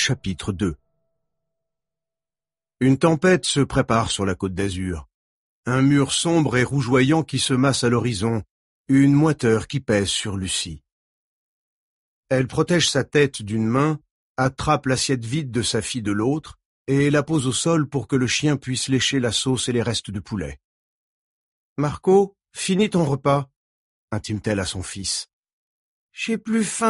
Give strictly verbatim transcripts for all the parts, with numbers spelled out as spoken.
Chapitre deux. Une tempête se prépare sur la côte d'Azur. Un mur sombre et rougeoyant qui se masse à l'horizon, une moiteur qui pèse sur Lucie. Elle protège sa tête d'une main, attrape l'assiette vide de sa fille de l'autre, et la pose au sol pour que le chien puisse lécher la sauce et les restes de poulet. « Marco, finis ton repas » intime-t-elle à son fils. « J'ai plus faim. »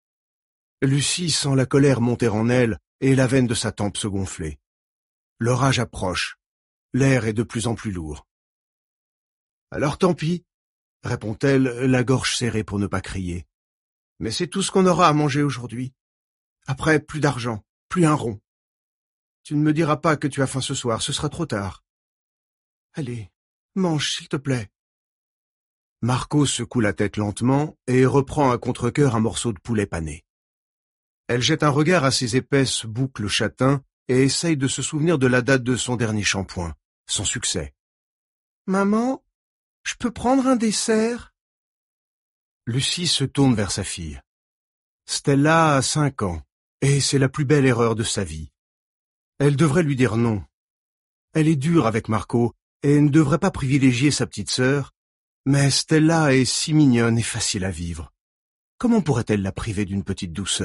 Lucie sent la colère monter en elle et la veine de sa tempe se gonfler. L'orage approche. L'air est de plus en plus lourd. « Alors tant pis, » répond-elle, la gorge serrée pour ne pas crier. « Mais c'est tout ce qu'on aura à manger aujourd'hui. Après, plus d'argent, plus un rond. Tu ne me diras pas que tu as faim ce soir, ce sera trop tard. Allez, mange s'il te plaît. » Marco secoue la tête lentement et reprend à contre-cœur un morceau de poulet pané. Elle jette un regard à ses épaisses boucles châtains et essaye de se souvenir de la date de son dernier shampoing, sans succès. « Maman, je peux prendre un dessert ?» Lucie se tourne vers sa fille. Stella a cinq ans, et c'est la plus belle erreur de sa vie. Elle devrait lui dire non. Elle est dure avec Marco et ne devrait pas privilégier sa petite sœur, mais Stella est si mignonne et facile à vivre. Comment pourrait-elle la priver d'une petite douceur ?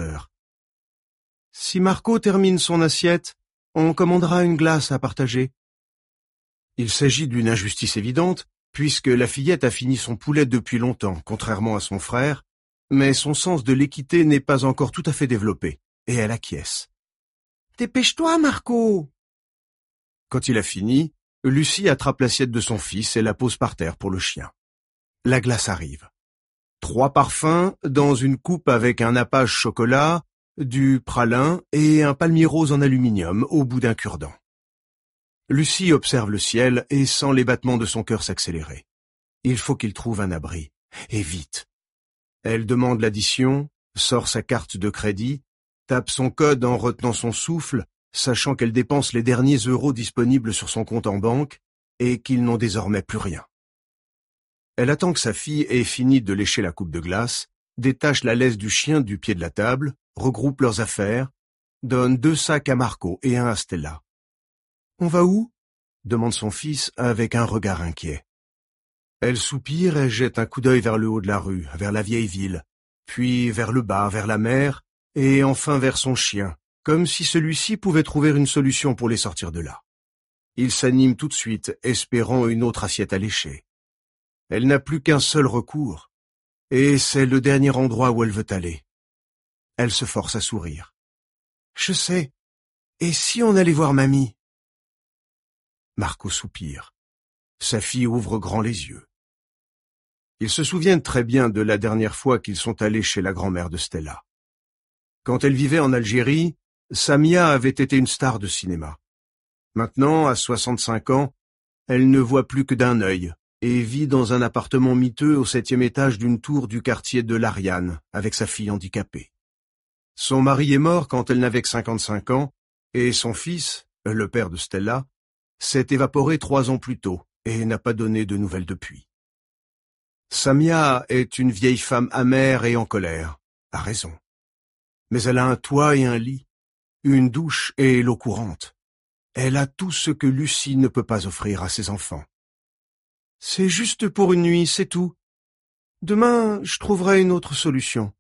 Si Marco termine son assiette, on commandera une glace à partager. Il s'agit d'une injustice évidente, puisque la fillette a fini son poulet depuis longtemps, contrairement à son frère, mais son sens de l'équité n'est pas encore tout à fait développé, et elle acquiesce. « Dépêche-toi, Marco !» Quand il a fini, Lucie attrape l'assiette de son fils et la pose par terre pour le chien. La glace arrive. Trois parfums dans une coupe avec un nappage chocolat, du pralin et un palmier rose en aluminium au bout d'un cure-dent. Lucie observe le ciel et sent les battements de son cœur s'accélérer. Il faut qu'il trouve un abri, et vite. Elle demande l'addition, sort sa carte de crédit, tape son code en retenant son souffle, sachant qu'elle dépense les derniers euros disponibles sur son compte en banque et qu'ils n'ont désormais plus rien. Elle attend que sa fille ait fini de lécher la coupe de glace, détache la laisse du chien du pied de la table, regroupe leurs affaires, donne deux sacs à Marco et un à Stella. « On va où ?» demande son fils avec un regard inquiet. Elle soupire et jette un coup d'œil vers le haut de la rue, vers la vieille ville, puis vers le bas, vers la mer, et enfin vers son chien, comme si celui-ci pouvait trouver une solution pour les sortir de là. Il s'anime tout de suite, espérant une autre assiette à lécher. Elle n'a plus qu'un seul recours, et c'est le dernier endroit où elle veut aller. Elle se force à sourire. « Je sais. Et si on allait voir mamie ?» Marco soupire. Sa fille ouvre grand les yeux. Ils se souviennent très bien de la dernière fois qu'ils sont allés chez la grand-mère de Stella. Quand elle vivait en Algérie, Samia avait été une star de cinéma. Maintenant, à soixante-cinq ans, elle ne voit plus que d'un œil et vit dans un appartement miteux au septième étage d'une tour du quartier de l'Ariane avec sa fille handicapée. Son mari est mort quand elle n'avait que cinquante-cinq ans, et son fils, le père de Stella, s'est évaporé trois ans plus tôt et n'a pas donné de nouvelles depuis. Samia est une vieille femme amère et en colère, à raison. Mais elle a un toit et un lit, une douche et l'eau courante. Elle a tout ce que Lucie ne peut pas offrir à ses enfants. C'est juste pour une nuit, c'est tout. Demain, je trouverai une autre solution.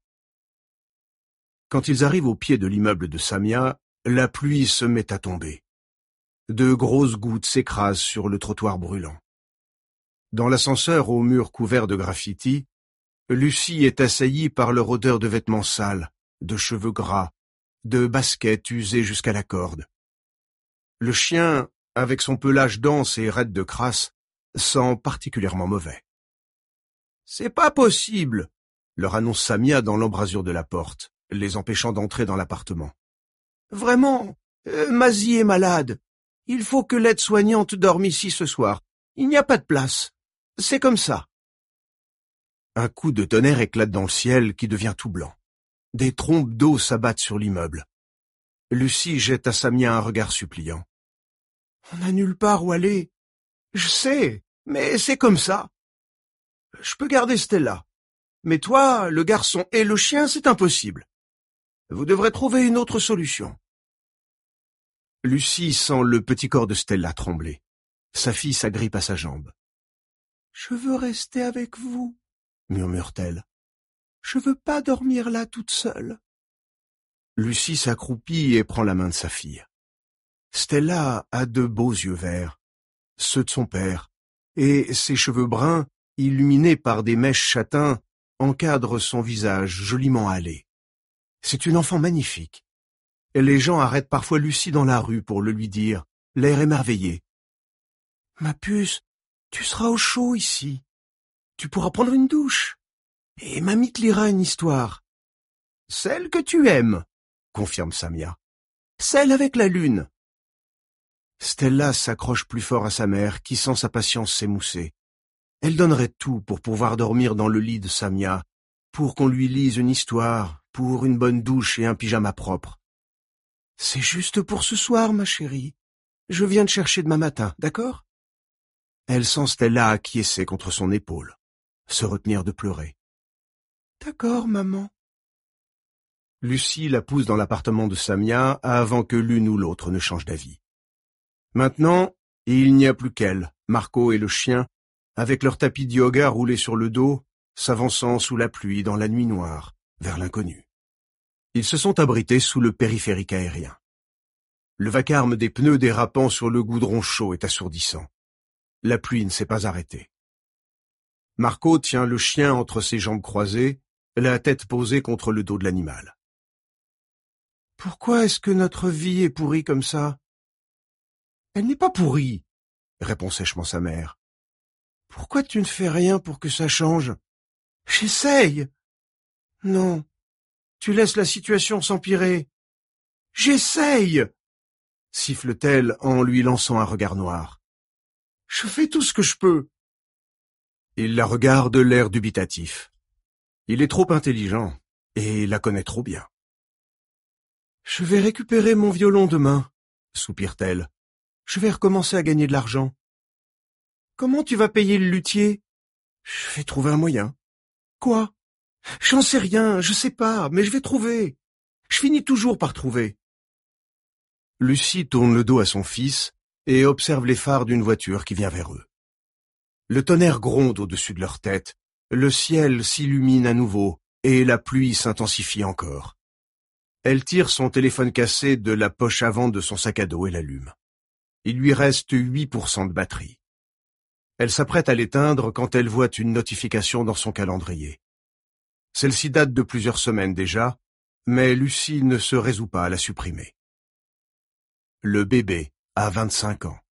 Quand ils arrivent au pied de l'immeuble de Samia, la pluie se met à tomber. De grosses gouttes s'écrasent sur le trottoir brûlant. Dans l'ascenseur aux murs couverts de graffitis, Lucie est assaillie par leur odeur de vêtements sales, de cheveux gras, de baskets usées jusqu'à la corde. Le chien, avec son pelage dense et raide de crasse, sent particulièrement mauvais. « C'est pas possible !» leur annonce Samia dans l'embrasure de la porte, les empêchant d'entrer dans l'appartement. « Vraiment, euh, Mazie est malade. Il faut que l'aide-soignante dorme ici ce soir. Il n'y a pas de place. C'est comme ça. » Un coup de tonnerre éclate dans le ciel qui devient tout blanc. Des trompes d'eau s'abattent sur l'immeuble. Lucie jette à Samia un regard suppliant. « On n'a nulle part où aller. Je sais, mais c'est comme ça. Je peux garder Stella. Mais toi, le garçon et le chien, c'est impossible. Vous devrez trouver une autre solution. Lucie sent le petit corps de Stella trembler. Sa fille s'agrippe à sa jambe. « Je veux rester avec vous, » murmure-t-elle. « Je veux pas dormir là toute seule. » Lucie s'accroupit et prend la main de sa fille. Stella a de beaux yeux verts, ceux de son père, et ses cheveux bruns, illuminés par des mèches châtains, encadrent son visage joliment hâlé. C'est une enfant magnifique. Les gens arrêtent parfois Lucie dans la rue pour le lui dire, l'air émerveillé. « Ma puce, tu seras au chaud ici. Tu pourras prendre une douche. Et mamie te lira une histoire. »« Celle que tu aimes, » confirme Samia. « Celle avec la lune. » Stella s'accroche plus fort à sa mère, qui sent sa patience s'émousser. Elle donnerait tout pour pouvoir dormir dans le lit de Samia, pour qu'on lui lise une histoire, pour une bonne douche et un pyjama propre. « C'est juste pour ce soir, ma chérie. Je viens te chercher demain matin, d'accord ?» Elle sent Stella acquiescer contre son épaule, se retenir de pleurer. « D'accord, maman. » Lucie la pousse dans l'appartement de Samia avant que l'une ou l'autre ne change d'avis. Maintenant, il n'y a plus qu'elle, Marco et le chien, avec leur tapis de yoga roulé sur le dos, s'avançant sous la pluie dans la nuit noire, vers l'inconnu. Ils se sont abrités sous le périphérique aérien. Le vacarme des pneus dérapant sur le goudron chaud est assourdissant. La pluie ne s'est pas arrêtée. Marco tient le chien entre ses jambes croisées, la tête posée contre le dos de l'animal. « Pourquoi est-ce que notre vie est pourrie comme ça ?»« Elle n'est pas pourrie, » répond sèchement sa mère. « Pourquoi tu ne fais rien pour que ça change ?»« J'essaye. »« Non, tu laisses la situation s'empirer. »« J'essaye !» siffle-t-elle en lui lançant un regard noir. « Je fais tout ce que je peux. » Il la regarde, l'air dubitatif. Il est trop intelligent et la connaît trop bien. « Je vais récupérer mon violon demain, » soupire-t-elle. « Je vais recommencer à gagner de l'argent. »« Comment tu vas payer le luthier ?»« Je vais trouver un moyen. »« Quoi ?»« J'en sais rien, je sais pas, mais je vais trouver. Je finis toujours par trouver. » Lucie tourne le dos à son fils et observe les phares d'une voiture qui vient vers eux. Le tonnerre gronde au-dessus de leur tête, le ciel s'illumine à nouveau et la pluie s'intensifie encore. Elle tire son téléphone cassé de la poche avant de son sac à dos et l'allume. Il lui reste huit pour cent de batterie. Elle s'apprête à l'éteindre quand elle voit une notification dans son calendrier. Celle-ci date de plusieurs semaines déjà, mais Lucie ne se résout pas à la supprimer. Le bébé a vingt-cinq ans.